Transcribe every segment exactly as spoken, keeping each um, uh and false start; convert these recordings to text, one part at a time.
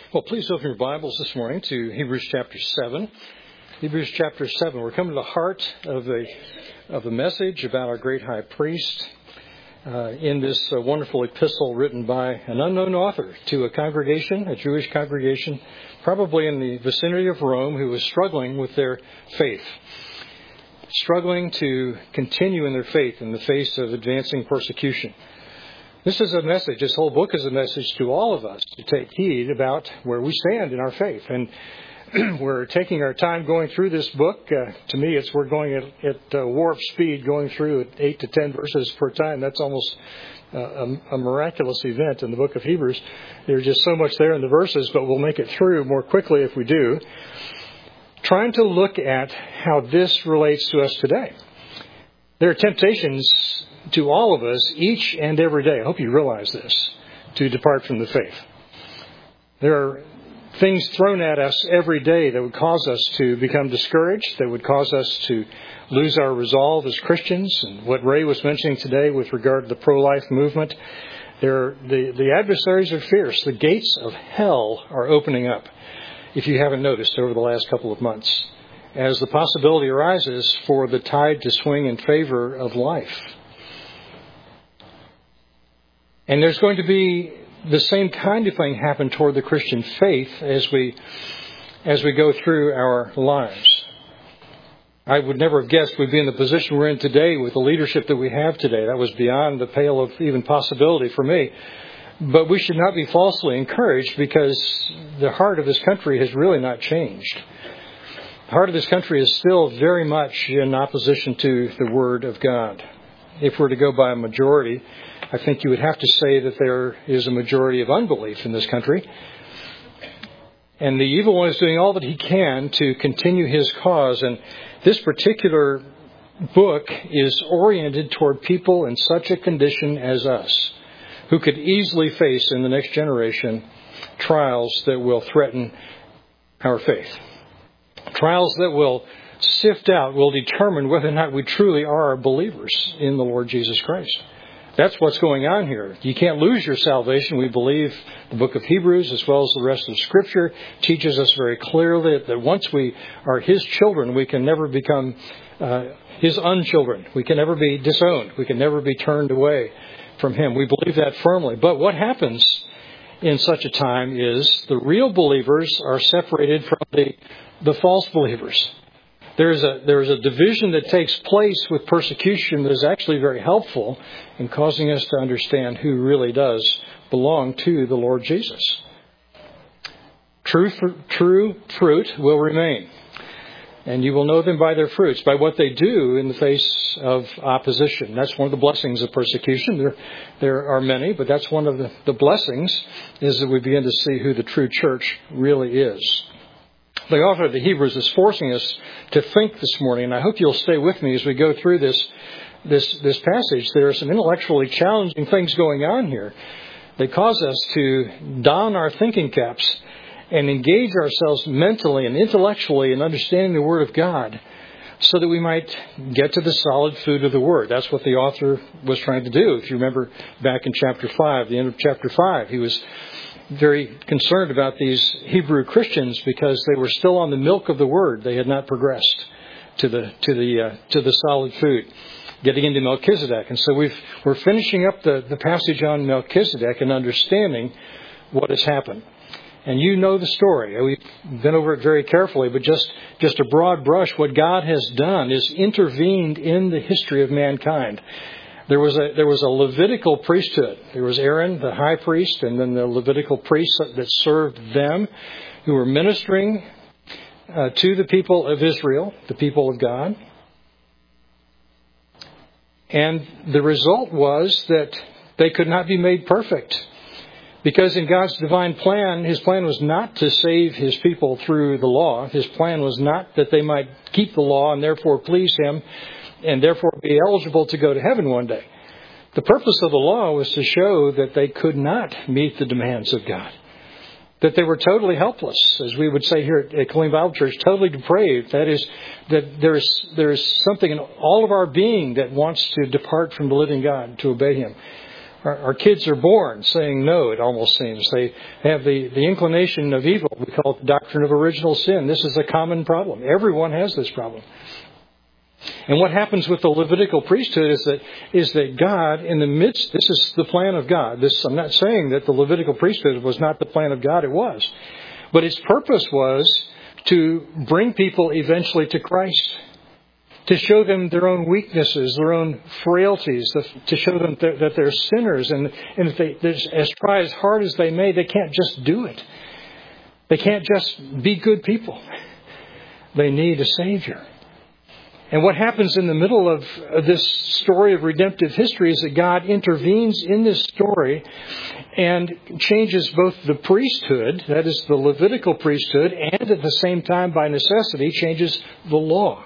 Well, please open your Bibles this morning to Hebrews chapter seven. Hebrews chapter seven. We're coming to the heart of a of a message about our great high priest uh, in this uh, wonderful epistle written by an unknown author to a congregation, a Jewish congregation, probably in the vicinity of Rome, who was struggling with their faith, struggling to continue in their faith in the face of advancing persecution. This is a message, this whole book is a message to all of us to take heed about where we stand in our faith. And we're taking our time going through this book. Uh, to me, it's we're going at, at uh, warp speed, going through at eight to ten verses per time. That's almost uh, a, a miraculous event in the book of Hebrews. There's just so much there in the verses, but we'll make it through more quickly if we do. Trying to look at how this relates to us today. There are temptations to all of us each and every day. I hope you realize this, to depart from the faith. There are things thrown at us every day that would cause us to become discouraged, that would cause us to lose our resolve as Christians. And what Ray was mentioning today with regard to the pro-life movement, there, the, the adversaries are fierce. The gates of hell are opening up, if you haven't noticed, over the last couple of months, as the possibility arises for the tide to swing in favor of life. And there's going to be the same kind of thing happen toward the Christian faith as we as we go through our lives. I would never have guessed we'd be in the position we're in today with the leadership that we have today. That was beyond the pale of even possibility for me. But we should not be falsely encouraged, because the heart of this country has really not changed. The heart of this country is still very much in opposition to the Word of God. If we're to go by a majority, I think you would have to say that there is a majority of unbelief in this country. And the evil one is doing all that he can to continue his cause. And this particular book is oriented toward people in such a condition as us, who could easily face in the next generation trials that will threaten our faith. Trials that will sift out, will determine whether or not we truly are believers in the Lord Jesus Christ. That's what's going on here. You can't lose your salvation. We believe the book of Hebrews, as well as the rest of Scripture, teaches us very clearly that, that once we are His children, we can never become uh, His unchildren. We can never be disowned. We can never be turned away from Him. We believe that firmly. But what happens in such a time is the real believers are separated from the, the false believers. There's a there's a division that takes place with persecution that is actually very helpful in causing us to understand who really does belong to the Lord Jesus. True, true fruit will remain. And you will know them by their fruits, by what they do in the face of opposition. That's one of the blessings of persecution. There, there are many, but that's one of the, the blessings, is that we begin to see who the true church really is. The author of the Hebrews is forcing us to think this morning, and I hope you'll stay with me as we go through this this this passage. There are some intellectually challenging things going on here that cause us to don our thinking caps and engage ourselves mentally and intellectually in understanding the Word of God, so that we might get to the solid food of the Word. That's what the author was trying to do. If you remember back in chapter five, the end of chapter five, he was very concerned about these Hebrew Christians because they were still on the milk of the Word. They had not progressed to the to the uh, to the solid food, getting into Melchizedek. And so we've we're finishing up the, the passage on Melchizedek and understanding what has happened. And you know the story. We've been over it very carefully, but just just a broad brush. What God has done is intervened in the history of mankind. There was a there was a Levitical priesthood. There was Aaron, the high priest, and then the Levitical priests that served them, who were ministering uh, to the people of Israel, the people of God. And the result was that they could not be made perfect, because in God's divine plan, His plan was not to save His people through the law. His plan was not that they might keep the law and therefore please Him, and therefore be eligible to go to heaven one day. The purpose of the law was to show that they could not meet the demands of God, that they were totally helpless, as we would say here at Killeen Bible Church, totally depraved. That is, that there is there is something in all of our being that wants to depart from the living God, to obey Him. Our, our kids are born saying no, it almost seems. They have the, the inclination of evil. We call it the doctrine of original sin. This is a common problem. Everyone has this problem. And what happens with the Levitical priesthood is that is that God, in the midst, this is the plan of God. This, I'm not saying that the Levitical priesthood was not the plan of God. It was. But its purpose was to bring people eventually to Christ, to show them their own weaknesses, their own frailties, to show them that they're sinners. And, and if they, as try as hard as they may, they can't just do it. They can't just be good people. They need a Savior. And what happens in the middle of this story of redemptive history is that God intervenes in this story and changes both the priesthood, that is the Levitical priesthood, and at the same time, by necessity, changes the law.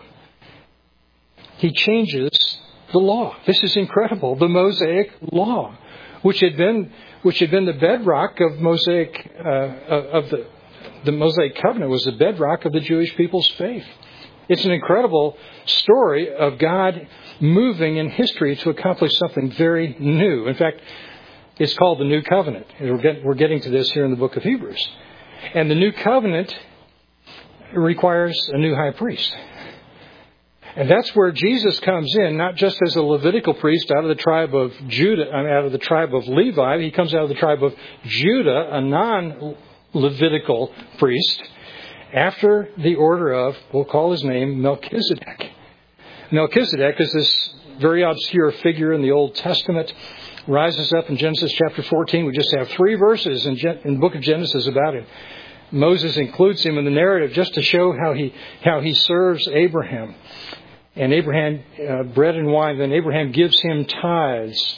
He changes the law. This is incredible. The Mosaic law, which had been which had been the bedrock of Mosaic uh, of the the Mosaic covenant, was the bedrock of the Jewish people's faith. It's an incredible story of God moving in history to accomplish something very new. In fact, it's called the New Covenant. We're getting to this here in the book of Hebrews. And the New Covenant requires a new high priest. And that's where Jesus comes in, not just as a Levitical priest out of the tribe of Judah, out of the tribe of Levi. He comes out of the tribe of Judah, a non-Levitical priest, after the order of, we'll call his name, Melchizedek. Melchizedek is this very obscure figure in the Old Testament, rises up in Genesis chapter fourteen. We just have three verses in, Gen- in the book of Genesis about him. Moses includes him in the narrative just to show how he how he serves Abraham. And Abraham, uh, bread and wine, then Abraham gives him tithes.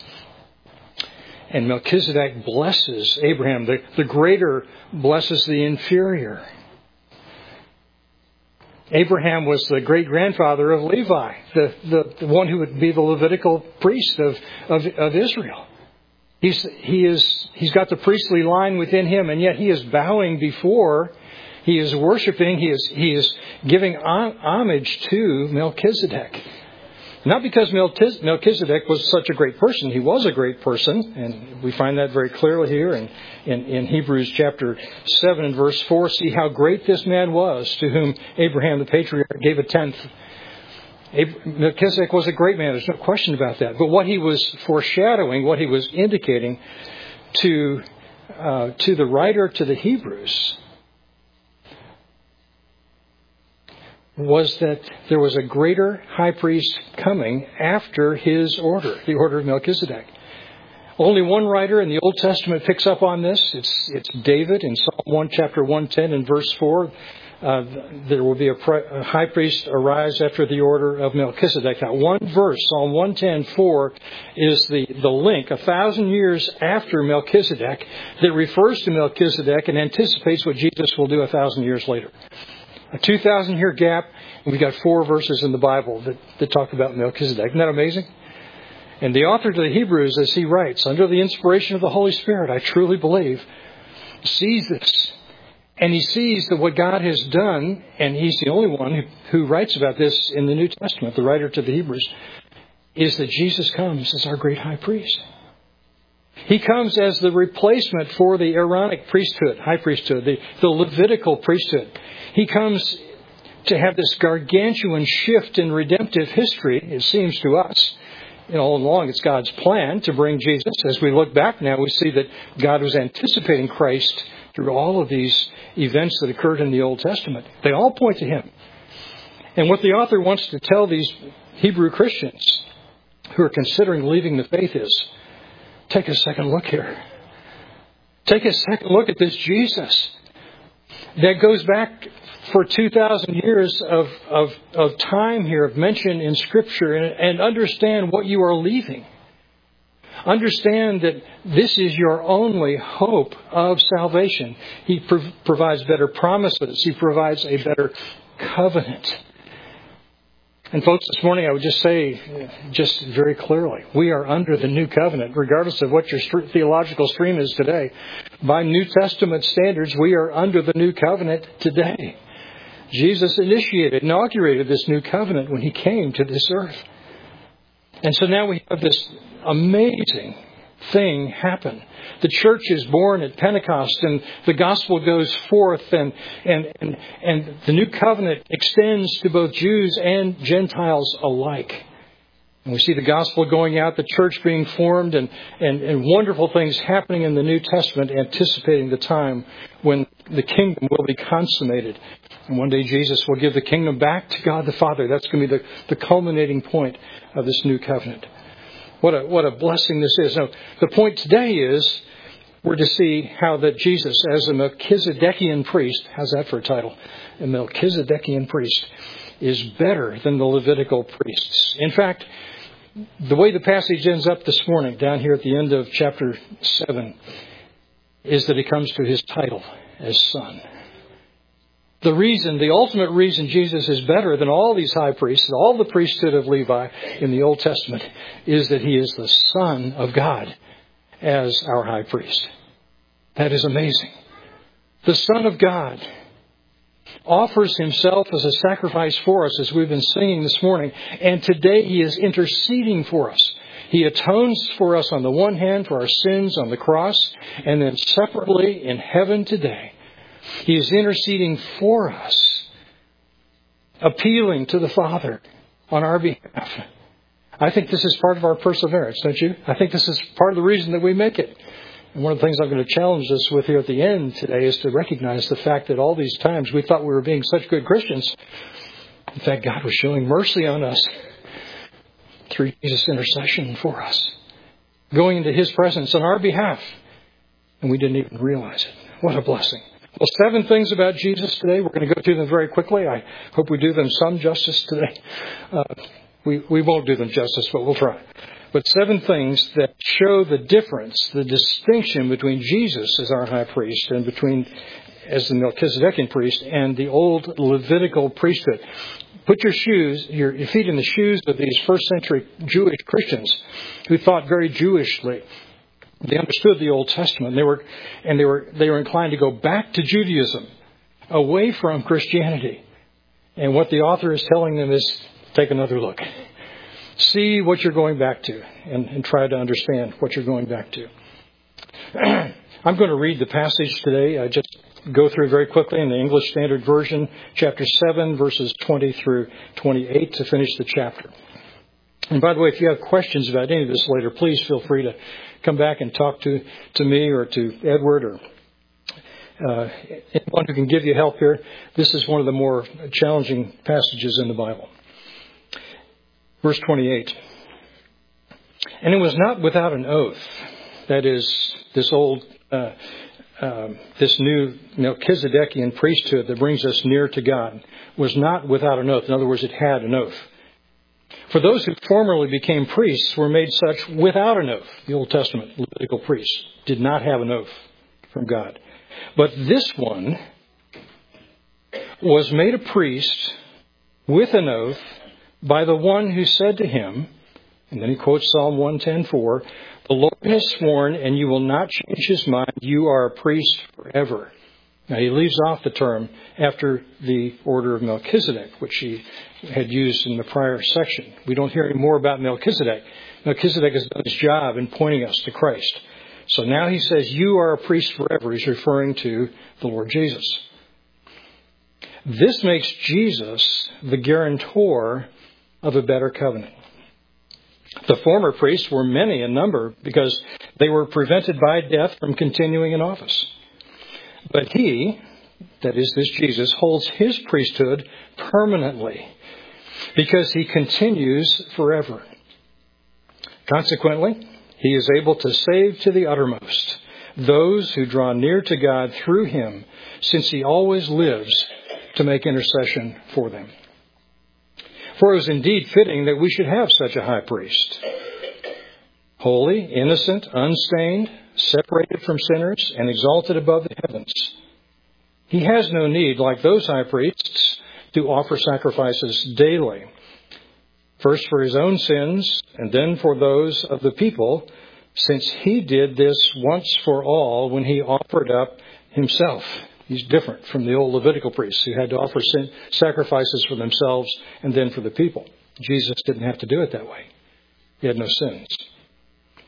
And Melchizedek blesses Abraham. The, the greater blesses the inferior. Abraham was the great-grandfather of Levi, the, the, the one who would be the Levitical priest of, of, of Israel. He's, he is, he's got the priestly line within him, and yet he is bowing before, he is worshiping, he is, he is giving homage to Melchizedek. Not because Melchizedek was such a great person. He was a great person, and we find that very clearly here in, in, in Hebrews chapter seven and verse four. See how great this man was, to whom Abraham the patriarch gave a tenth. Melchizedek was a great man. There's no question about that. But what he was foreshadowing, what he was indicating to uh, to the writer to the Hebrews, was that there was a greater high priest coming after his order, the order of Melchizedek. Only one writer in the Old Testament picks up on this. It's it's David in Psalm one, chapter one ten and verse four. Uh, there will be a, pre- a high priest arise after the order of Melchizedek. Now, one verse, Psalm one ten four, is the, the link, a thousand years after Melchizedek, that refers to Melchizedek and anticipates what Jesus will do a thousand years later. A two thousand year gap, and we've got four verses in the Bible that, that talk about Melchizedek. Isn't that amazing? And the author to the Hebrews, as he writes, under the inspiration of the Holy Spirit, I truly believe, sees this. And he sees that what God has done, and he's the only one who, who writes about this in the New Testament, the writer to the Hebrews, is that Jesus comes as our great high priest. He comes as the replacement for the Aaronic priesthood, high priesthood, the, the Levitical priesthood. He comes to have this gargantuan shift in redemptive history, it seems to us. You know, all along it's God's plan to bring Jesus. As we look back now, we see that God was anticipating Christ through all of these events that occurred in the Old Testament. They all point to Him. And what the author wants to tell these Hebrew Christians who are considering leaving the faith is, take a second look here. Take a second look at this Jesus that goes back for two thousand years of, of, of time here, of mention in Scripture, and, and understand what you are leaving. Understand that this is your only hope of salvation. He prov- provides better promises. He provides a better covenant. And folks, this morning I would just say, just very clearly, we are under the new covenant, regardless of what your st- theological stream is today. By New Testament standards, we are under the new covenant today. Jesus initiated, inaugurated this new covenant when He came to this earth. And so now we have this amazing thing happen. The church is born at Pentecost, and the gospel goes forth, and, and, and, and the new covenant extends to both Jews and Gentiles alike. And we see the gospel going out, the church being formed, and, and, and wonderful things happening in the New Testament, anticipating the time when the kingdom will be consummated. And one day Jesus will give the kingdom back to God the Father. That's going to be the, the culminating point of this new covenant. What a, what a blessing this is. Now, the point today is we're to see how that Jesus, as a Melchizedekian priest, how's that for a title? A Melchizedekian priest is better than the Levitical priests. In fact, the way the passage ends up this morning, down here at the end of chapter seven, is that he comes to his title as son. The reason, the ultimate reason Jesus is better than all these high priests, all the priesthood of Levi in the Old Testament, is that he is the Son of God as our high priest. That is amazing. The Son of God offers himself as a sacrifice for us, as we've been singing this morning. And today he is interceding for us. He atones for us on the one hand for our sins on the cross, and then separately in heaven today, he is interceding for us, appealing to the Father on our behalf. I think this is part of our perseverance, don't you? I think this is part of the reason that we make it. And one of the things I'm going to challenge us with here at the end today is to recognize the fact that all these times we thought we were being such good Christians. In fact, God was showing mercy on us through Jesus' intercession for us, going into his presence on our behalf. And we didn't even realize it. What a blessing. Well, seven things about Jesus today. We're going to go through them very quickly. I hope we do them some justice today. Uh, we, we won't do them justice, but we'll try. But seven things that show the difference, the distinction between Jesus as our high priest and between as the Melchizedekian priest and the old Levitical priesthood. Put your shoes, your, your feet in the shoes of these first century Jewish Christians who thought very Jewishly. They understood the Old Testament. They were, and they were, they were inclined to go back to Judaism, away from Christianity. And what the author is telling them is, take another look. See what you're going back to, and, and try to understand what you're going back to. I'm going to read the passage today. I just go through very quickly in the English Standard Version, chapter seven, verses twenty through twenty-eight to finish the chapter. And by the way, if you have questions about any of this later, please feel free to come back and talk to, to me or to Edward or uh, anyone who can give you help here. This is one of the more challenging passages in the Bible. Verse twenty-eight. And it was not without an oath, that is, this old, uh, uh, this new Melchizedekian priesthood that brings us near to God, was not without an oath. In other words, it had an oath. For those who formerly became priests were made such without an oath. The Old Testament Levitical priests did not have an oath from God. But this one was made a priest with an oath by the one who said to him, and then he quotes Psalm one ten four, the Lord has sworn and you will not change his mind. You are a priest forever. Now he leaves off the term after the order of Melchizedek, which he had used in the prior section. We don't hear any more about Melchizedek. Melchizedek has done his job in pointing us to Christ. So now he says, you are a priest forever. He's referring to the Lord Jesus. This makes Jesus the guarantor of a better covenant. The former priests were many in number because they were prevented by death from continuing in office. But he, that is this Jesus, holds his priesthood permanently because he continues forever. Consequently, he is able to save to the uttermost those who draw near to God through him, since he always lives to make intercession for them. For it was indeed fitting that we should have such a high priest, holy, innocent, unstained, separated from sinners, and exalted above the heavens. He has no need, like those high priests, to offer sacrifices daily, first for his own sins, and then for those of the people, since he did this once for all when he offered up himself. He's different from the old Levitical priests who had to offer sin, sacrifices for themselves and then for the people. Jesus didn't have to do it that way. He had no sins.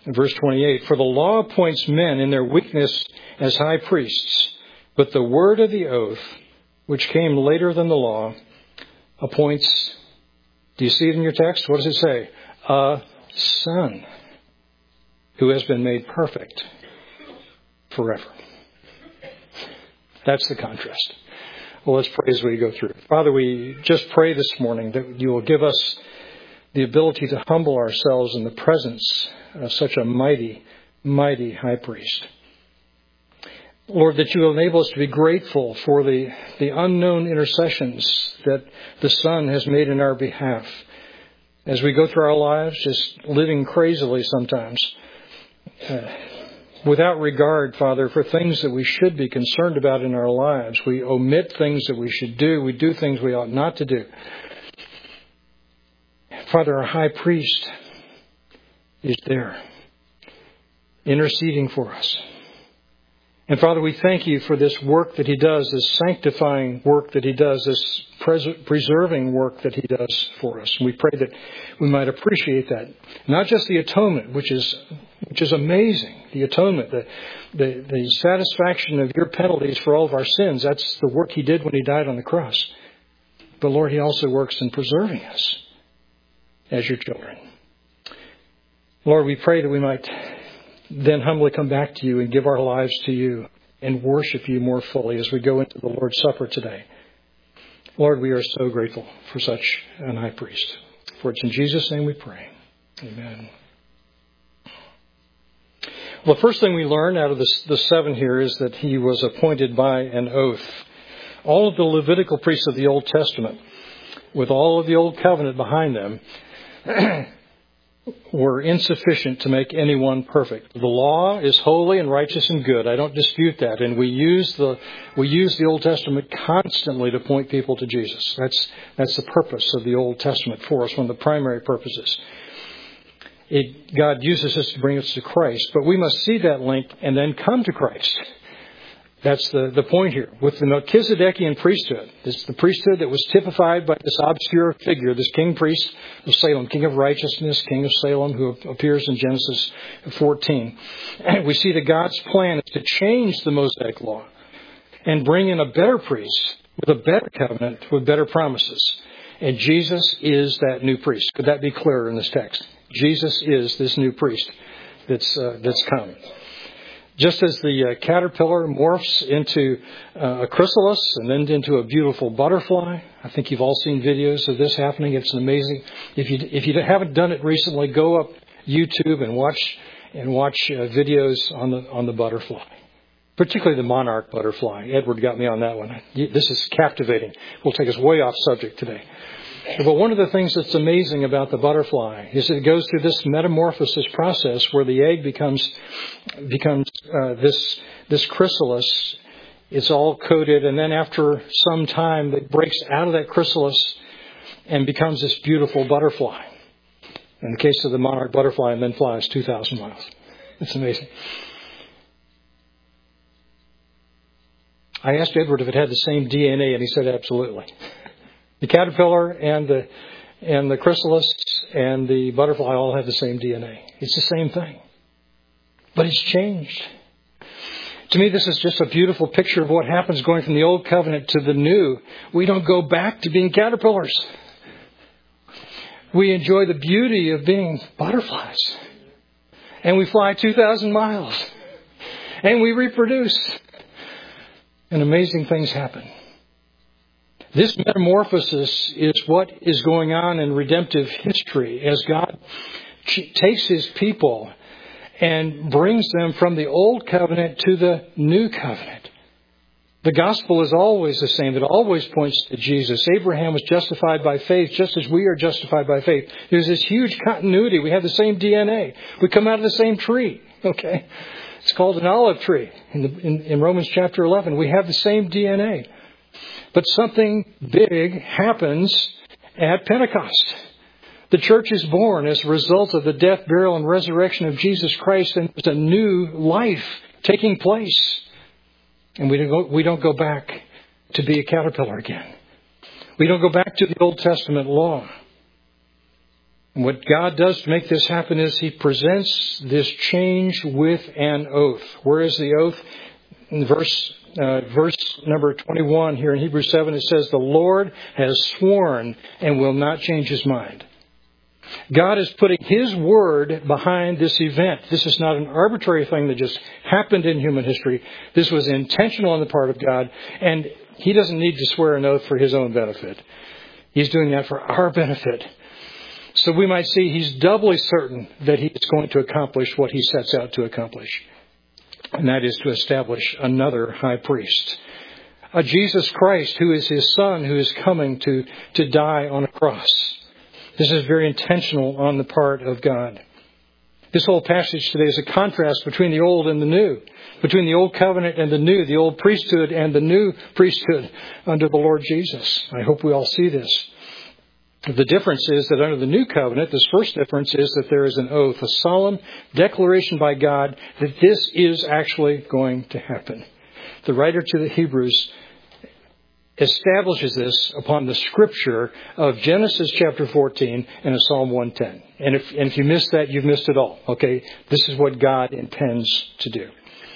Verse twenty-eight, for the law appoints men in their weakness as high priests, but the word of the oath, which came later than the law, appoints, do you see it in your text? What does it say? A son who has been made perfect forever. That's the contrast. Well, let's pray as we go through. Father, we just pray this morning that you will give us the ability to humble ourselves in the presence of such a mighty, mighty high priest. Lord, that you will enable us to be grateful for the, the unknown intercessions that the Son has made in our behalf. As we go through our lives, just living crazily sometimes, uh, without regard, Father, for things that we should be concerned about in our lives. We omit things that we should do. We do things we ought not to do. Father, our high priest is there, interceding for us. And Father, we thank you for this work that he does, this sanctifying work that he does, this pres- preserving work that he does for us. And we pray that we might appreciate that. Not just the atonement, which is which is amazing, the atonement, the, the, the satisfaction of your penalties for all of our sins. That's the work he did when he died on the cross. But Lord, he also works in preserving us as your children. Lord, we pray that we might then humbly come back to you and give our lives to you and worship you more fully as we go into the Lord's Supper today. Lord, we are so grateful for such an high priest. For it's in Jesus' name we pray. Amen. Well, the first thing we learn out of this, the seven here is that he was appointed by an oath. All of the Levitical priests of the Old Testament, with all of the Old Covenant behind them, were insufficient to make anyone perfect. The law is holy and righteous and good. I don't dispute that. And we use the we use the Old Testament constantly to point people to Jesus. That's that's the purpose of the Old Testament for us, one of the primary purposes. It, God uses us to bring us to Christ, but we must see that link and then come to Christ. That's the, the point here. With the Melchizedekian priesthood, this the priesthood that was typified by this obscure figure, this king priest of Salem, king of righteousness, king of Salem, who appears in Genesis fourteen. And we see that God's plan is to change the Mosaic law and bring in a better priest with a better covenant, with better promises. And Jesus is that new priest. Could that be clearer in this text? Jesus is this new priest that's uh, that's come. Just as the uh, caterpillar morphs into uh, a chrysalis and then into a beautiful butterfly. I think you've all seen videos of this happening. It's amazing. If you if you haven't done it recently, go up YouTube and watch and watch uh, videos on the on the butterfly, particularly the monarch butterfly. Edward got me on that one. This is captivating. We'll take us way off subject today. But one of the things that's amazing about the butterfly is that it goes through this metamorphosis process where the egg becomes becomes uh, this this chrysalis. It's all coated, and then after some time, it breaks out of that chrysalis and becomes this beautiful butterfly. In the case of the monarch butterfly, and then flies two thousand miles. It's amazing. I asked Edward if it had the same D N A, and he said absolutely. The caterpillar and the and the chrysalis and the butterfly all have the same D N A. It's the same thing. But it's changed. To me, this is just a beautiful picture of what happens going from the old covenant to the new. We don't go back to being caterpillars. We enjoy the beauty of being butterflies. And we fly two thousand miles. And we reproduce. And amazing things happen. This metamorphosis is what is going on in redemptive history as God takes his people and brings them from the old covenant to the new covenant. The gospel is always the same. It always points to Jesus. Abraham was justified by faith just as we are justified by faith. There's this huge continuity. We have the same D N A. We come out of the same tree. Okay? It's called an olive tree in, the, in, in Romans chapter eleven. We have the same D N A. But something big happens at Pentecost. The church is born as a result of the death, burial, and resurrection of Jesus Christ, and there's a new life taking place. And we don't go, we don't go back to be a caterpillar again. We don't go back to the Old Testament law. And what God does to make this happen is He presents this change with an oath. Where is the oath? In verse uh, verse number twenty-one here in Hebrews seven, it says, "The Lord has sworn and will not change His mind." God is putting His word behind this event. This is not an arbitrary thing that just happened in human history. This was intentional on the part of God, and He doesn't need to swear an oath for His own benefit. He's doing that for our benefit. So we might see He's doubly certain that He is going to accomplish what He sets out to accomplish. And that is to establish another high priest. A Jesus Christ who is His Son, who is coming to, to die on a cross. This is very intentional on the part of God. This whole passage today is a contrast between the old and the new. Between the old covenant and the new. The old priesthood and the new priesthood under the Lord Jesus. I hope we all see this. The difference is that under the new covenant, this first difference is that there is an oath, a solemn declaration by God that this is actually going to happen. The writer to the Hebrews establishes this upon the scripture of Genesis chapter fourteen and of Psalm one ten. And if, and if you missed that, you've missed it all. Okay? This is what God intends to do.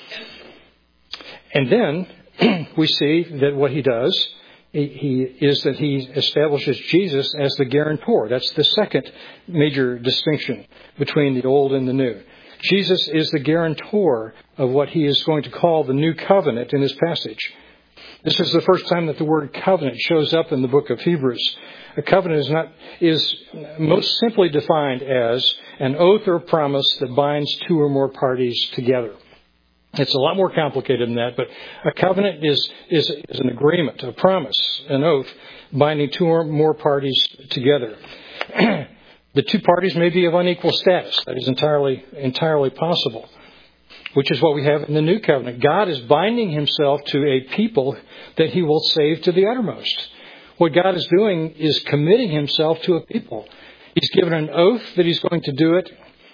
And then we see that what He does He, he is that He establishes Jesus as the guarantor. That's the second major distinction between the old and the new. Jesus is the guarantor of what He is going to call the new covenant in this passage. This is the first time that the word covenant shows up in the book of Hebrews. A covenant is not is most simply defined as an oath or promise that binds two or more parties together. It's a lot more complicated than that, but a covenant is, is, is an agreement, a promise, an oath, binding two or more parties together. The two parties may be of unequal status. That is entirely, entirely possible, which is what we have in the new covenant. God is binding Himself to a people that He will save to the uttermost. What God is doing is committing Himself to a people. He's given an oath that He's going to do it.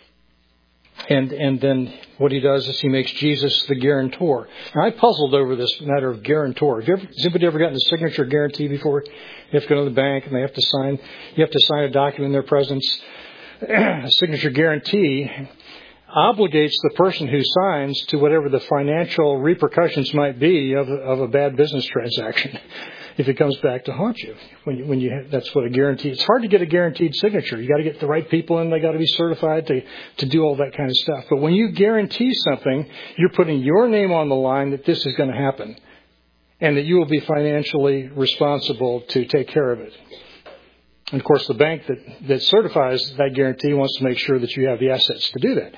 And and then what He does is He makes Jesus the guarantor. Now, I puzzled over this matter of guarantor. Have you ever, has anybody ever gotten a signature guarantee before? You have to go to the bank and they have to sign. You have to sign a document in their presence. A signature guarantee obligates the person who signs to whatever the financial repercussions might be of, of a bad business transaction. If it comes back to haunt you, when you, when you have, that's what a guarantee. It's hard to get a guaranteed signature. You got to get the right people in. They got to be certified to to do all that kind of stuff. But when you guarantee something, you're putting your name on the line that this is going to happen, and that you will be financially responsible to take care of it. And of course, the bank that that certifies that guarantee wants to make sure that you have the assets to do that.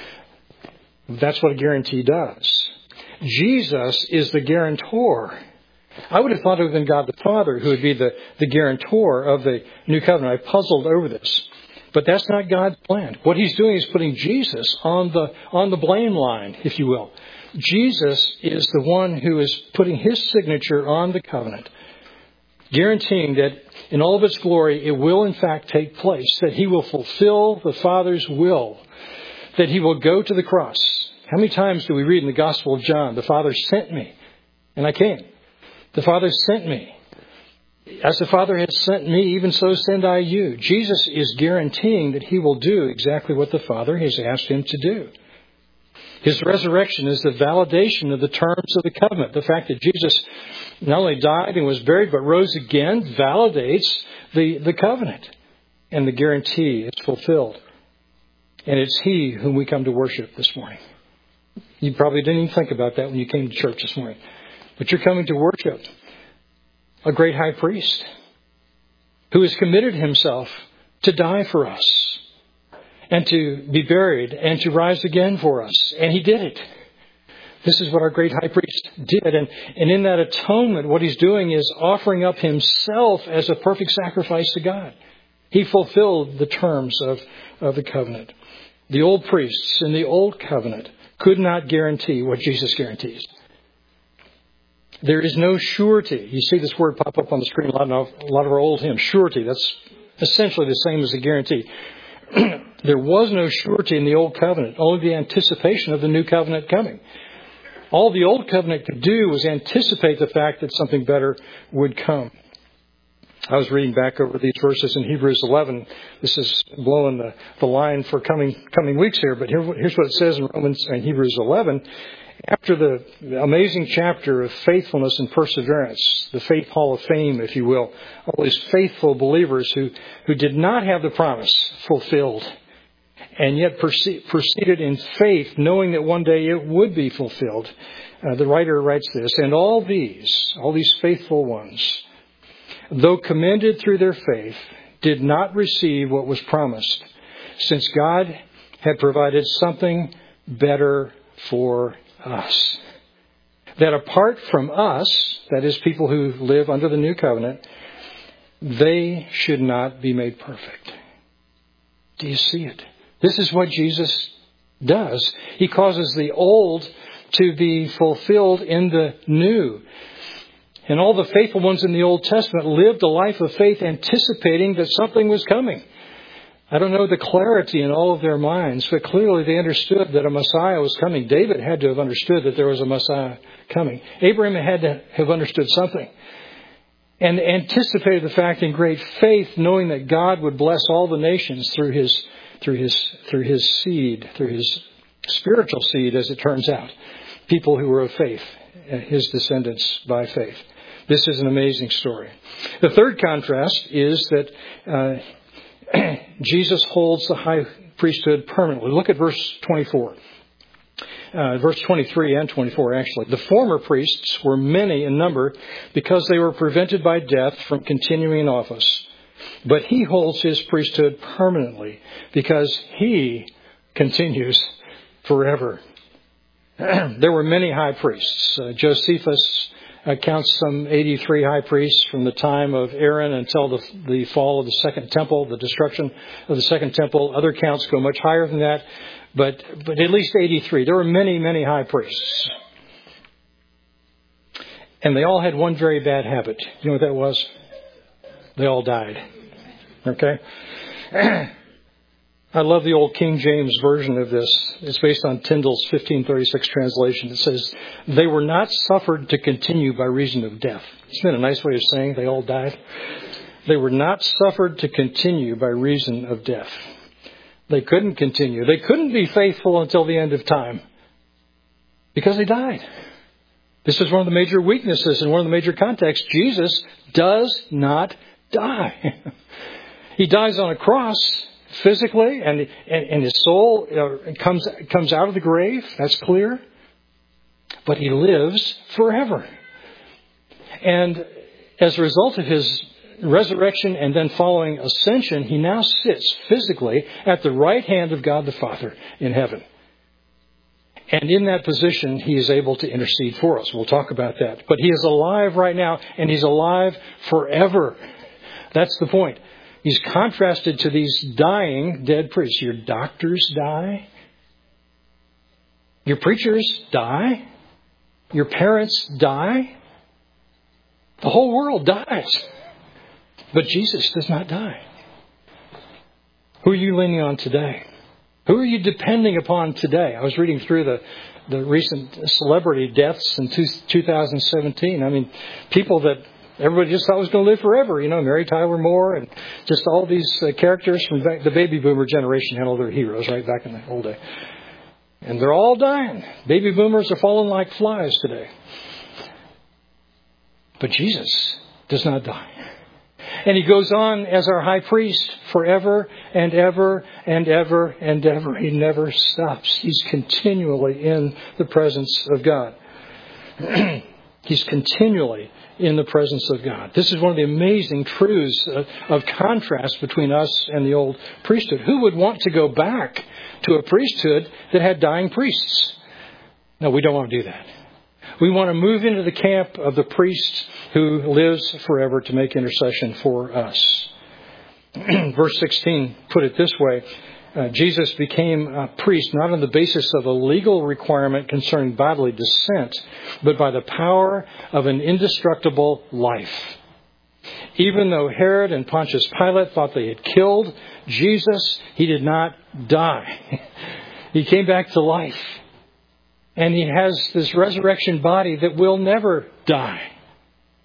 That's what a guarantee does. Jesus is the guarantor. I would have thought it would have been God the Father who would be the, the guarantor of the new covenant. I puzzled over this. But that's not God's plan. What He's doing is putting Jesus on the on the blame line, if you will. Jesus is the one who is putting His signature on the covenant, guaranteeing that in all of its glory it will in fact take place, that He will fulfill the Father's will, that He will go to the cross. How many times do we read in the Gospel of John, the Father sent me, and I came. The Father sent me. As the Father has sent me, even so send I you. Jesus is guaranteeing that He will do exactly what the Father has asked Him to do. His resurrection is the validation of the terms of the covenant. The fact that Jesus not only died and was buried, but rose again, validates the, the covenant. And the guarantee is fulfilled. And it's He whom we come to worship this morning. You probably didn't even think about that when you came to church this morning. But you're coming to worship a great high priest who has committed Himself to die for us and to be buried and to rise again for us. And He did it. This is what our great high priest did. And, and in that atonement, what He's doing is offering up Himself as a perfect sacrifice to God. He fulfilled the terms of, of the covenant. The old priests in the old covenant could not guarantee what Jesus guarantees. There is no surety. You see this word pop up on the screen a lot, of, a lot of our old hymns. Surety. That's essentially the same as a guarantee. There was no surety in the old covenant, only the anticipation of the new covenant coming. All the old covenant could do was anticipate the fact that something better would come. I was reading back over these verses in Hebrews eleven. This is blowing the, the line for coming coming weeks here, but here, here's what it says in Romans and Hebrews eleven. After the amazing chapter of faithfulness and perseverance, the Faith Hall of Fame, if you will, all these faithful believers who, who did not have the promise fulfilled, and yet proceeded in faith, knowing that one day it would be fulfilled. Uh, the writer writes this, and all these, all these faithful ones, though commended through their faith, did not receive what was promised, since God had provided something better for us. That apart from us, that is people who live under the new covenant, they should not be made perfect. Do you see it? This is what Jesus does. He causes the old to be fulfilled in the new. And all the faithful ones in the Old Testament lived a life of faith anticipating that something was coming. I don't know the clarity in all of their minds, but clearly they understood that a Messiah was coming. David had to have understood that there was a Messiah coming. Abraham had to have understood something. And anticipated the fact in great faith, knowing that God would bless all the nations through his through his through his seed, through his spiritual seed, as it turns out. People who were of faith, his descendants by faith. This is an amazing story. The third contrast is that uh, Jesus holds the high priesthood permanently. Look at verse twenty-four. Uh, verse twenty-three and twenty-four, actually. The former priests were many in number because they were prevented by death from continuing in office. But he holds his priesthood permanently because he continues forever. There were many high priests. Uh, Josephus uh, counts some eighty-three high priests from the time of Aaron until the, the fall of the Second Temple, the destruction of the Second Temple. Other counts go much higher than that, but but at least eighty-three. There were many, many high priests. And they all had one very bad habit. You know what that was? They all died. Okay? I love the old King James version of this. It's based on Tyndale's fifteen thirty-six translation. It says, they were not suffered to continue by reason of death. Isn't that a nice way of saying they all died? They were not suffered to continue by reason of death. They couldn't continue. They couldn't be faithful until the end of time because they died. This is one of the major weaknesses and one of the major contexts. Jesus does not die. He dies on a cross physically, and, and, and his soul uh, comes comes out of the grave. That's clear. But he lives forever. And as a result of his resurrection and then following ascension, he now sits physically at the right hand of God the Father in heaven. And in that position, he is able to intercede for us. We'll talk about that. But he is alive right now, and he's alive forever. That's the point. He's contrasted to these dying dead priests. Your doctors die. Your preachers die. Your parents die. The whole world dies. But Jesus does not die. Who are you leaning on today? Who are you depending upon today? I was reading through the, the recent celebrity deaths in two thousand seventeen. I mean, people that everybody just thought was going to live forever. You know, Mary Tyler Moore and just all these uh, characters from back, the baby boomer generation had all their heroes right back in the old day. And they're all dying. Baby boomers are falling like flies today. But Jesus does not die. And he goes on as our high priest forever and ever and ever and ever. He never stops. He's continually in the presence of God. He's continually in the presence of God. This is one of the amazing truths of, of contrast between us and the old priesthood. Who would want to go back to a priesthood that had dying priests? No, we don't want to do that. We want to move into the camp of the priest who lives forever to make intercession for us. Verse sixteen put it this way. Uh, Jesus became a priest not on the basis of a legal requirement concerning bodily descent, but by the power of an indestructible life. Even though Herod and Pontius Pilate thought they had killed Jesus, he did not die. He came back to life. And he has this resurrection body that will never die.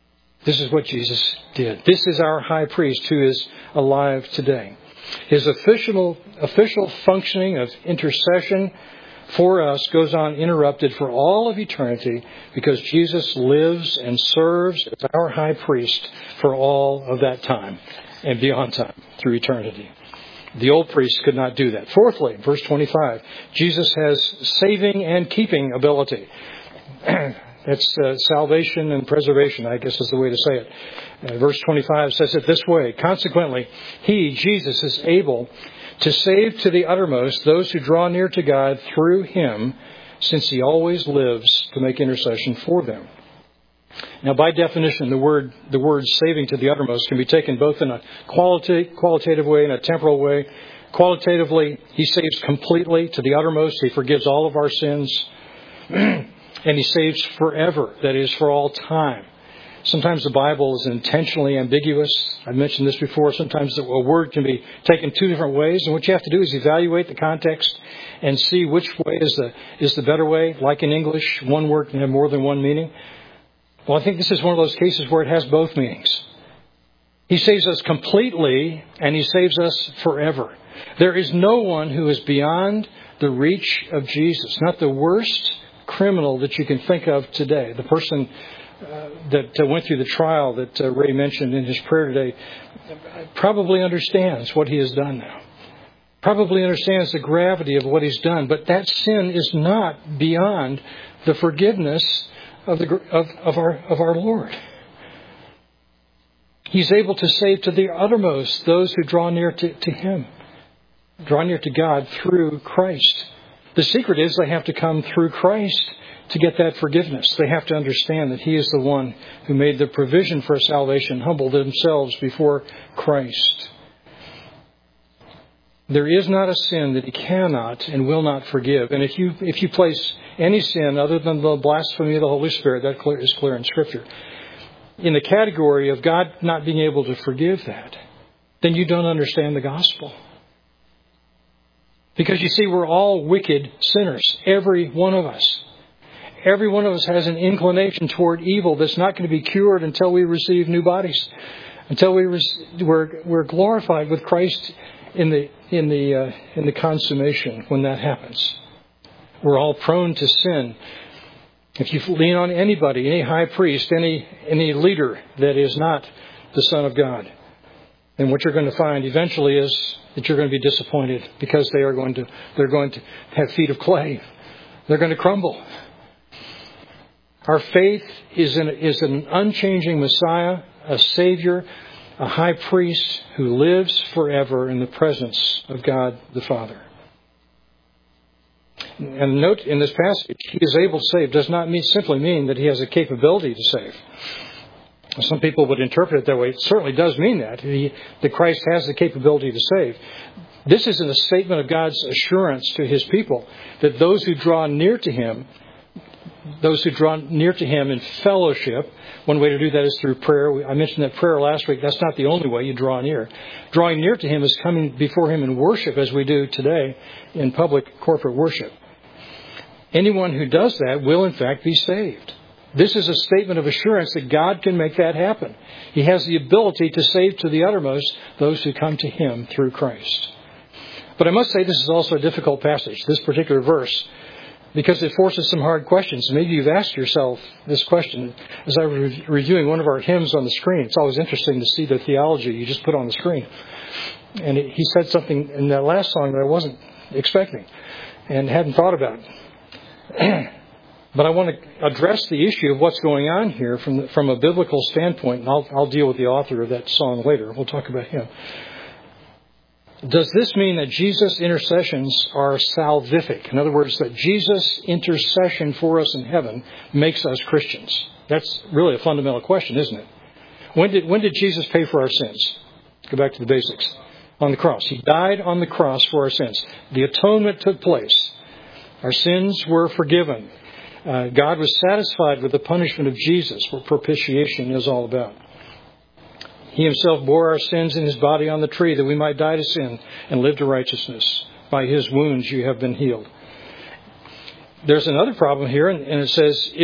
This is what Jesus did. This is our high priest who is alive today. His official, official functioning of intercession for us goes on interrupted for all of eternity because Jesus lives and serves as our high priest for all of that time and beyond time through eternity. The old priest could not do that. Fourthly, verse twenty-five, Jesus has saving and keeping ability. That's uh, salvation and preservation, I guess is the way to say it. Uh, verse twenty-five says it this way. Consequently, He, Jesus, is able to save to the uttermost those who draw near to God through Him, since He always lives to make intercession for them. Now, by definition, the word the word saving to the uttermost can be taken both in a quality, qualitative way and a temporal way. Qualitatively, He saves completely to the uttermost. He forgives all of our sins. And He saves forever, that is, for all time. Sometimes the Bible is intentionally ambiguous. I've mentioned this before. Sometimes a word can be taken two different ways. And what you have to do is evaluate the context and see which way is the is the better way. Like in English, one word can have more than one meaning. Well, I think this is one of those cases where it has both meanings. He saves us completely, and He saves us forever. There is no one who is beyond the reach of Jesus. Not the worst criminal that you can think of today. The person uh, that uh, went through the trial that uh, Ray mentioned in his prayer today probably understands what he has done now. Probably understands the gravity of what he's done. But that sin is not beyond the forgiveness of the of, of our of our Lord. He's able to save to the uttermost those who draw near to, to Him, draw near to God through Christ. The secret is they have to come through Christ to get that forgiveness. They have to understand that He is the one who made the provision for salvation, humbled themselves before Christ. There is not a sin that He cannot and will not forgive. And if you if you place any sin other than the blasphemy of the Holy Spirit, that clear, is clear in Scripture, in the category of God not being able to forgive that, then you don't understand the gospel. Because you see, we're all wicked sinners, every one of us. Every one of us has an inclination toward evil that's not going to be cured until we receive new bodies, until we re- we're, we're glorified with Christ in the in the uh, in the consummation when that happens. We're all prone to sin. If you lean on anybody, any high priest, any any leader that is not the Son of God, then what you're going to find eventually is that you're going to be disappointed because they are going to they're going to have feet of clay. They're going to crumble. Our faith is in is an unchanging Messiah, a Savior, a high priest who lives forever in the presence of God the Father. And note in this passage, He is able to save does not mean, simply mean that He has a capability to save. Some people would interpret it that way. It certainly does mean that. He, that Christ has the capability to save. This is a statement of God's assurance to His people that those who draw near to Him, those who draw near to Him in fellowship, one way to do that is through prayer. I mentioned that prayer last week. That's not the only way you draw near. Drawing near to Him is coming before Him in worship, as we do today in public corporate worship. Anyone who does that will, in fact, be saved. This is a statement of assurance that God can make that happen. He has the ability to save to the uttermost those who come to Him through Christ. But I must say this is also a difficult passage, this particular verse, because it forces some hard questions. Maybe you've asked yourself this question. As I was reviewing one of our hymns on the screen, it's always interesting to see the theology you just put on the screen. And it, he said something in that last song that I wasn't expecting and hadn't thought about. But I want to address the issue of what's going on here from the, from a biblical standpoint. And I'll, I'll deal with the author of that song later. We'll talk about him. Does this mean that Jesus' intercessions are salvific? In other words, that Jesus' intercession for us in heaven makes us Christians? That's really a fundamental question, isn't it? When did when did Jesus pay for our sins? Let's go back to the basics. On the cross. He died on the cross for our sins. The atonement took place. Our sins were forgiven. Uh, God was satisfied with the punishment of Jesus, what propitiation is all about. He Himself bore our sins in His body on the tree that we might die to sin and live to righteousness. By His wounds you have been healed. There's another problem here, and it says, if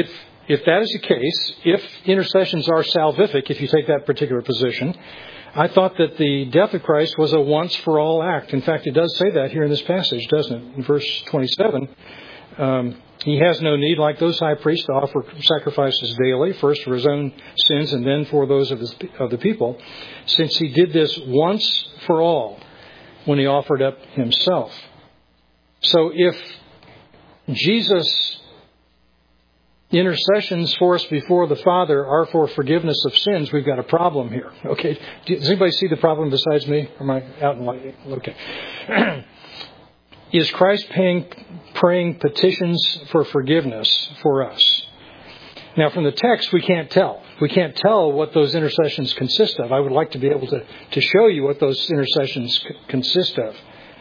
if that is the case, if intercessions are salvific, if you take that particular position, I thought that the death of Christ was a once-for-all act. In fact, it does say that here in this passage, doesn't it? In verse twenty-seven, um, he has no need, like those high priests, to offer sacrifices daily, first for his own sins and then for those of, his, of the people, since he did this once for all when he offered up himself. So if Jesus' intercessions for us before the Father are for forgiveness of sins, we've got a problem here. Okay, does anybody see the problem besides me? Or am I out in light? Okay. Is Christ paying, praying petitions for forgiveness for us? Now, from the text, we can't tell. We can't tell what those intercessions consist of. I would like to be able to, to show you what those intercessions c- consist of.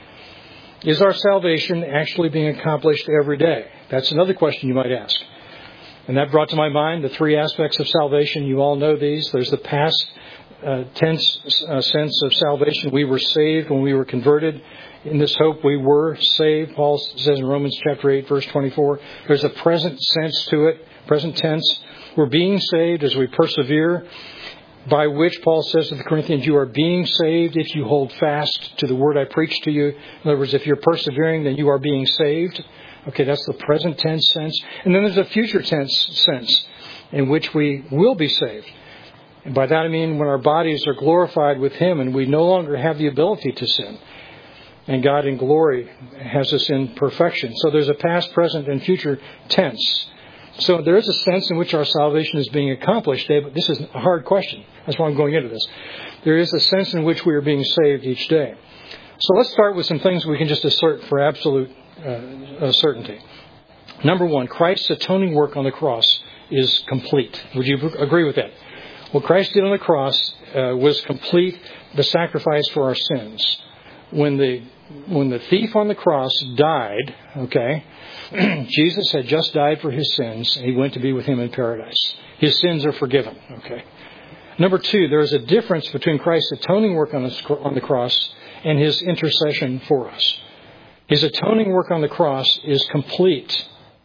Is our salvation actually being accomplished every day? That's another question you might ask. And that brought to my mind the three aspects of salvation. You all know these. There's the past uh, tense uh, sense of salvation. We were saved when we were converted. In this hope we were saved, Paul says in Romans chapter eight, verse twenty-four. There's a present sense to it, present tense. We're being saved as we persevere, by which Paul says to the Corinthians, you are being saved if you hold fast to the word I preached to you. In other words, if you're persevering, then you are being saved. Okay, that's the present tense sense. And then there's a future tense sense in which we will be saved. And by that I mean when our bodies are glorified with Him and we no longer have the ability to sin. And God in glory has us in perfection. So there's a past, present, and future tense. So there is a sense in which our salvation is being accomplished. But this is a hard question. That's why I'm going into this. There is a sense in which we are being saved each day. So let's start with some things we can just assert for absolute uh, certainty. Number one, Christ's atoning work on the cross is complete. Would you agree with that? What Christ did on the cross uh, was complete, the sacrifice for our sins. When the when the thief on the cross died, okay, Jesus had just died for his sins, and he went to be with Him in paradise. His sins are forgiven, okay. Number two, there is a difference between Christ's atoning work on the, on the cross and His intercession for us. His atoning work on the cross is complete.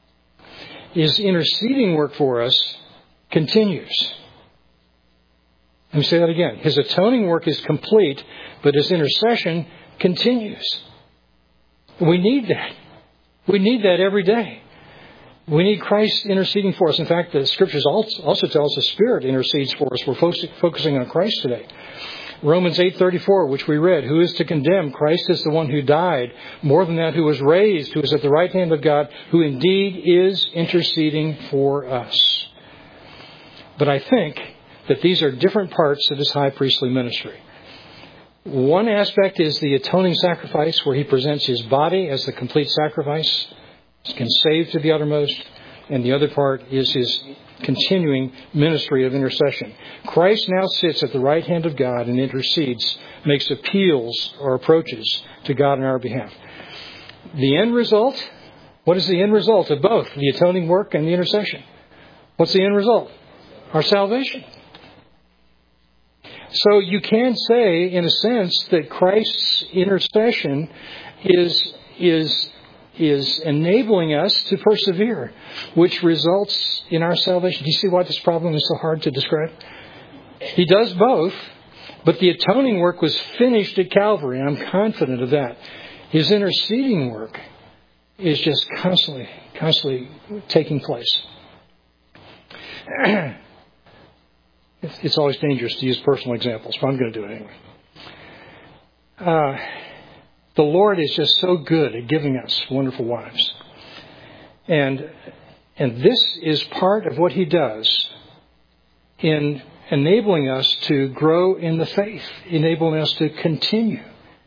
His interceding work for us continues. Let me say that again. His atoning work is complete, but His intercession continues. We need that. We need that every day. We need Christ interceding for us. In fact, the Scriptures also tell us the Spirit intercedes for us. We're focusing on Christ today. Romans eight thirty-four, which we read, who is to condemn? Christ is the one who died. More than that, who was raised, who is at the right hand of God, who indeed is interceding for us. But I think that these are different parts of His high priestly ministry. One aspect is the atoning sacrifice, where He presents His body as the complete sacrifice, can save to the uttermost. And the other part is His continuing ministry of intercession. Christ now sits at the right hand of God and intercedes, makes appeals or approaches to God on our behalf. The end result? What is the end result of both the atoning work and the intercession? What's the end result? Our salvation. So you can say, in a sense, that Christ's intercession is is is enabling us to persevere, which results in our salvation. Do you see why this problem is so hard to describe? He does both, but the atoning work was finished at Calvary, and I'm confident of that. His interceding work is just constantly, constantly taking place. It's always dangerous to use personal examples, but I'm going to do it anyway. Uh, the Lord is just so good at giving us wonderful wives. And, and this is part of what He does in enabling us to grow in the faith, enabling us to continue.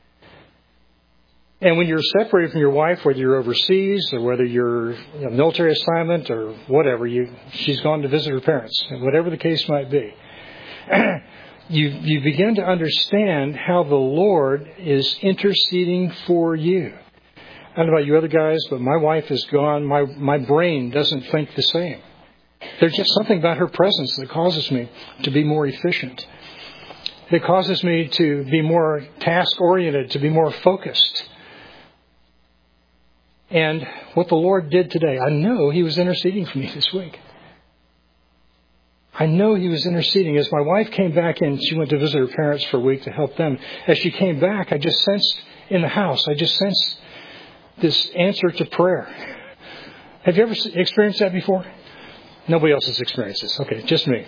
And when you're separated from your wife, whether you're overseas or whether you're in a military assignment or whatever, you she's gone to visit her parents, whatever the case might be, you you begin to understand how the Lord is interceding for you. I don't know about you other guys, but my wife is gone. My my brain doesn't think the same. There's just something about her presence that causes me to be more efficient. It causes me to be more task-oriented, to be more focused. And what the Lord did today, I know He was interceding for me this week. I know he was interceding. As my wife came back in, she went to visit her parents for a week to help them. As she came back, I just sensed in the house, I just sensed this answer to prayer. Have you ever experienced that before? Nobody else has experienced this. Okay, just me.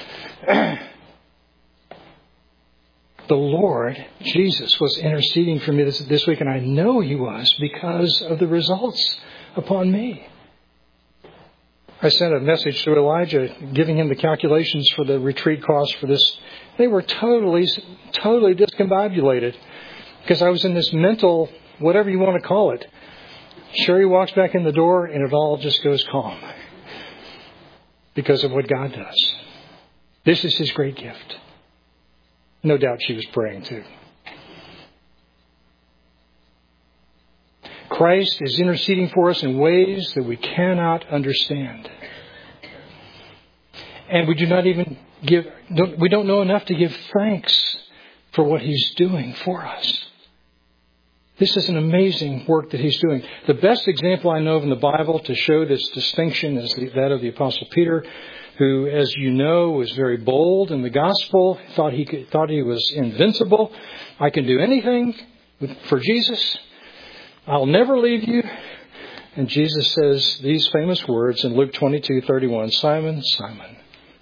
The Lord, Jesus, was interceding for me this, this week, and I know he was because of the results upon me. I sent a message to Elijah giving him the calculations for the retreat costs for this. They were totally, totally discombobulated because I was in this mental, whatever you want to call it. Sherry walks back in the door and it all just goes calm because of what God does. This is his great gift. No doubt she was praying too. Christ is interceding for us in ways that we cannot understand. And we do not even give, we don't know enough to give thanks for what he's doing for us. This is an amazing work that he's doing. The best example I know of in the Bible to show this distinction is that of the Apostle Peter, who, as you know, was very bold in the gospel, thought he could, thought he was invincible. I can do anything for Jesus. I'll never leave you. And Jesus says these famous words in Luke twenty-two thirty-one, Simon, Simon,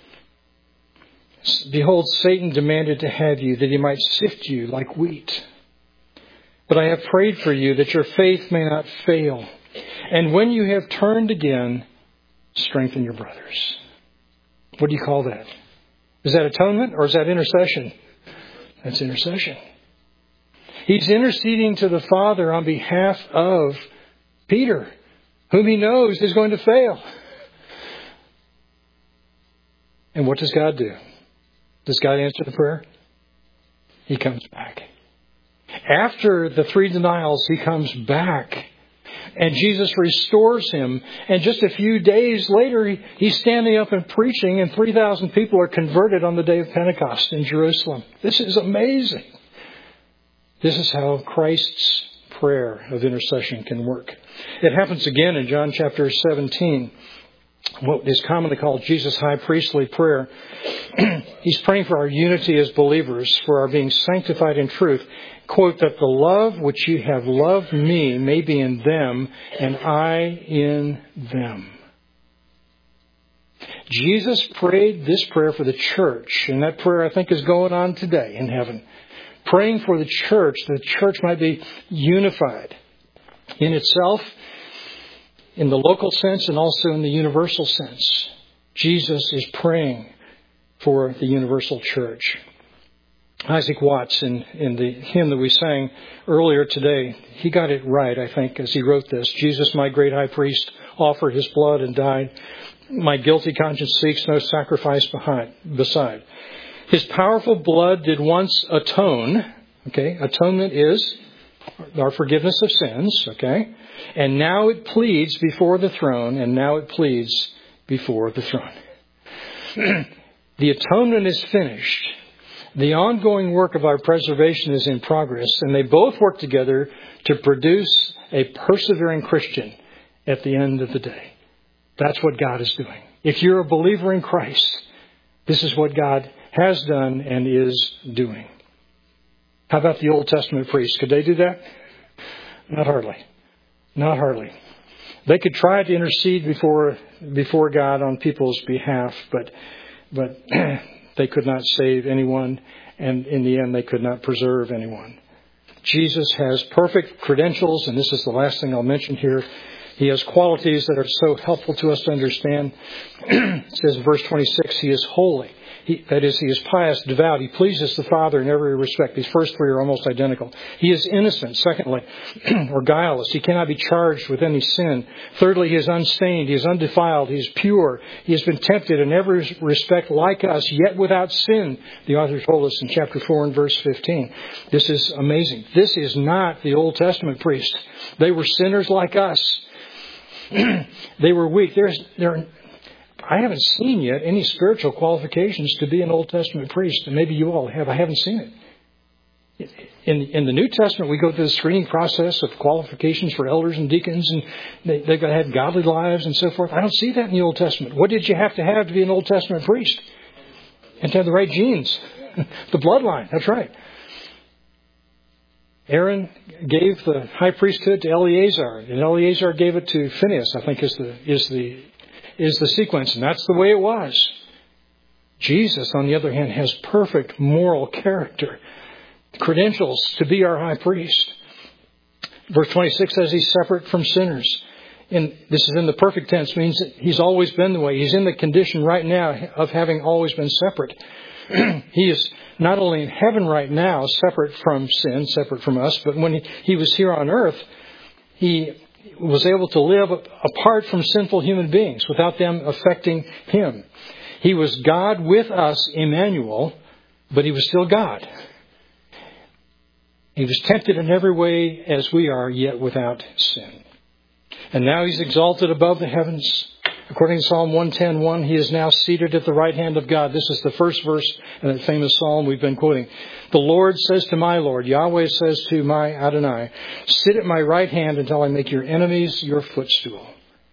behold, Satan demanded to have you that he might sift you like wheat. But I have prayed for you that your faith may not fail. And when you have turned again, strengthen your brothers. What do you call that? Is that atonement or is that intercession? That's intercession. He's interceding to the Father on behalf of Peter, whom he knows is going to fail. And what does God do? Does God answer the prayer? He comes back. After the three denials, he comes back. And Jesus restores him. And just a few days later, he's standing up and preaching, and three thousand people are converted on the day of Pentecost in Jerusalem. This is amazing. This is how Christ's prayer of intercession can work. It happens again in John chapter seventeen, what is commonly called Jesus' high priestly prayer. He's praying for our unity as believers, for our being sanctified in truth. Quote, that the love which you have loved me may be in them and I in them. Jesus prayed this prayer for the church, and that prayer I think is going on today in heaven. Praying for the church, that the church might be unified in itself, in the local sense and also in the universal sense. Jesus is praying for the universal church. Isaac Watts, in, in the hymn that we sang earlier today, he got it right, I think, as he wrote this. Jesus, my great high priest, offered his blood and died. My guilty conscience seeks no sacrifice behind, beside. His powerful blood did once atone. Okay, atonement is our forgiveness of sins. Okay, and now it pleads before the throne, and now it pleads before the throne. The atonement is finished. The ongoing work of our preservation is in progress, and they both work together to produce a persevering Christian at the end of the day. That's what God is doing. If you're a believer in Christ, this is what God has done and is doing. How about the Old Testament priests? Could they do that? Not hardly. Not hardly. They could try to intercede before before God on people's behalf, but but they could not save anyone, and in the end they could not preserve anyone. Jesus has perfect credentials, and this is the last thing I'll mention here. He has qualities that are so helpful to us to understand. It says in verse twenty-six, he is holy. He, that is, he is pious, devout. He pleases the Father in every respect. These first three are almost identical. He is innocent, secondly, or guileless. He cannot be charged with any sin. Thirdly, he is unstained. He is undefiled. He is pure. He has been tempted in every respect like us, yet without sin, the author told us in chapter four and verse fifteen. This is amazing. This is not the Old Testament priests. They were sinners like us. They were weak. There's, there, I haven't seen yet any spiritual qualifications to be an Old Testament priest. And maybe you all have. I haven't seen it. In, in the New Testament, we go through the screening process of qualifications for elders and deacons, and they, they've got to have godly lives and so forth. I don't see that in the Old Testament. What did you have to have to be an Old Testament priest? And to have the right genes. The bloodline, that's right. Aaron gave the high priesthood to Eleazar, and Eleazar gave it to Phinehas, I think is the is the is the sequence, and that's the way it was. Jesus, on the other hand, has perfect moral character, credentials to be our high priest. Verse twenty-six says he's separate from sinners. And this is in the perfect tense, means that he's always been the way. He's in the condition right now of having always been separate. He is not only in heaven right now, separate from sin, separate from us, but when he, he was here on earth, he was able to live apart from sinful human beings without them affecting him. He was God with us, Emmanuel, but he was still God. He was tempted in every way as we are, yet without sin. And now he's exalted above the heavens. According to Psalm one ten one, he is now seated at the right hand of God. This is the first verse in that famous psalm we've been quoting. The Lord says to my Lord, Yahweh says to my Adonai, sit at my right hand until I make your enemies your footstool.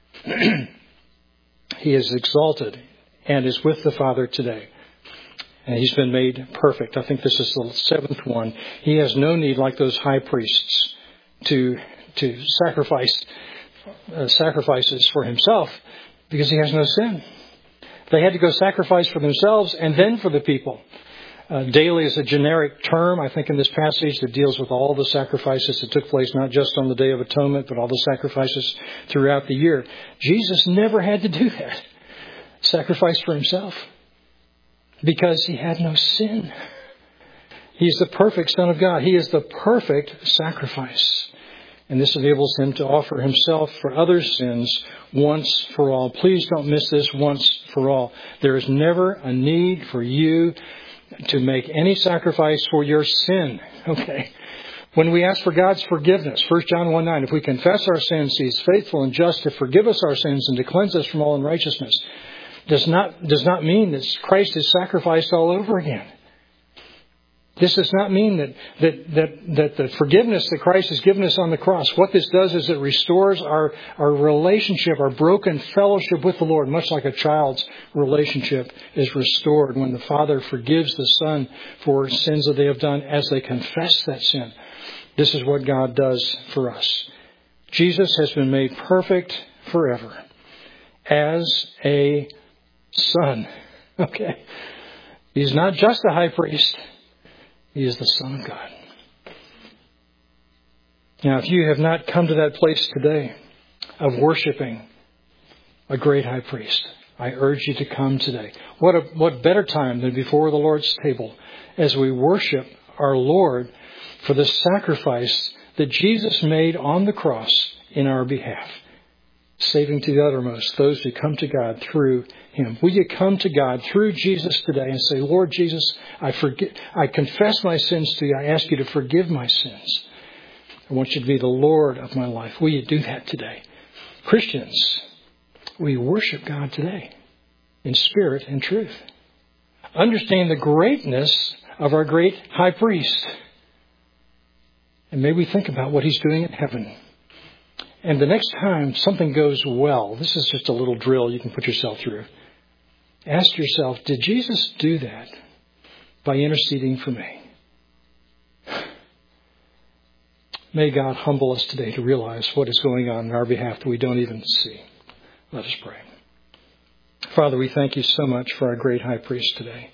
He is exalted and is with the Father today. And he's been made perfect. I think this is the seventh one. He has no need, like those high priests, to to sacrifice uh, sacrifices for himself, because he has no sin. They had to go sacrifice for themselves and then for the people. Uh, daily is a generic term, I think, in this passage that deals with all the sacrifices that took place, not just on the Day of Atonement, but all the sacrifices throughout the year. Jesus never had to do that. Sacrifice for himself. Because he had no sin. He's the perfect Son of God. He is the perfect sacrifice. And this enables him to offer himself for others' sins once for all. Please don't miss this once for all. There is never a need for you to make any sacrifice for your sin. Okay. When we ask for God's forgiveness, First John one nine, if we confess our sins, he is faithful and just to forgive us our sins and to cleanse us from all unrighteousness. Does not, does not mean that Christ is sacrificed all over again. This does not mean that, that, that, that the forgiveness that Christ has given us on the cross, what this does is it restores our, our relationship, our broken fellowship with the Lord, much like a child's relationship is restored when the Father forgives the Son for sins that they have done as they confess that sin. This is what God does for us. Jesus has been made perfect forever as a Son. Okay. He's not just a high priest. He is the Son of God. Now, if you have not come to that place today of worshiping a great high priest, I urge you to come today. What a, what better time than before the Lord's table as we worship our Lord for the sacrifice that Jesus made on the cross in our behalf, saving to the uttermost those who come to God through him. Will you come to God through Jesus today and say, Lord Jesus, I forget, I confess my sins to you. I ask you to forgive my sins. I want you to be the Lord of my life. Will you do that today? Christians, we worship God today in spirit and truth. Understand the greatness of our great high priest. And may we think about what he's doing in heaven. And the next time something goes well, this is just a little drill you can put yourself through. Ask yourself, did Jesus do that by interceding for me? May God humble us today to realize what is going on in our behalf that we don't even see. Let us pray. Father, we thank you so much for our great high priest today.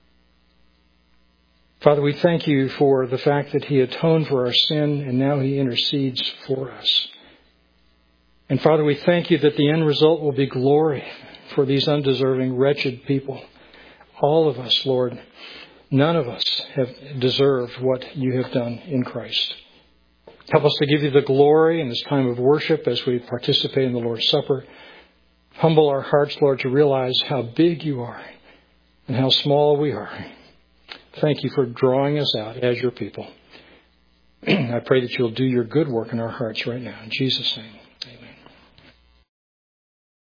Father, we thank you for the fact that he atoned for our sin and now he intercedes for us. And Father, we thank you that the end result will be glory for these undeserving, wretched people. All of us, Lord, none of us have deserved what you have done in Christ. Help us to give you the glory in this time of worship as we participate in the Lord's Supper. Humble our hearts, Lord, to realize how big you are and how small we are. Thank you for drawing us out as your people. I pray that you'll do your good work in our hearts right now. In Jesus' name.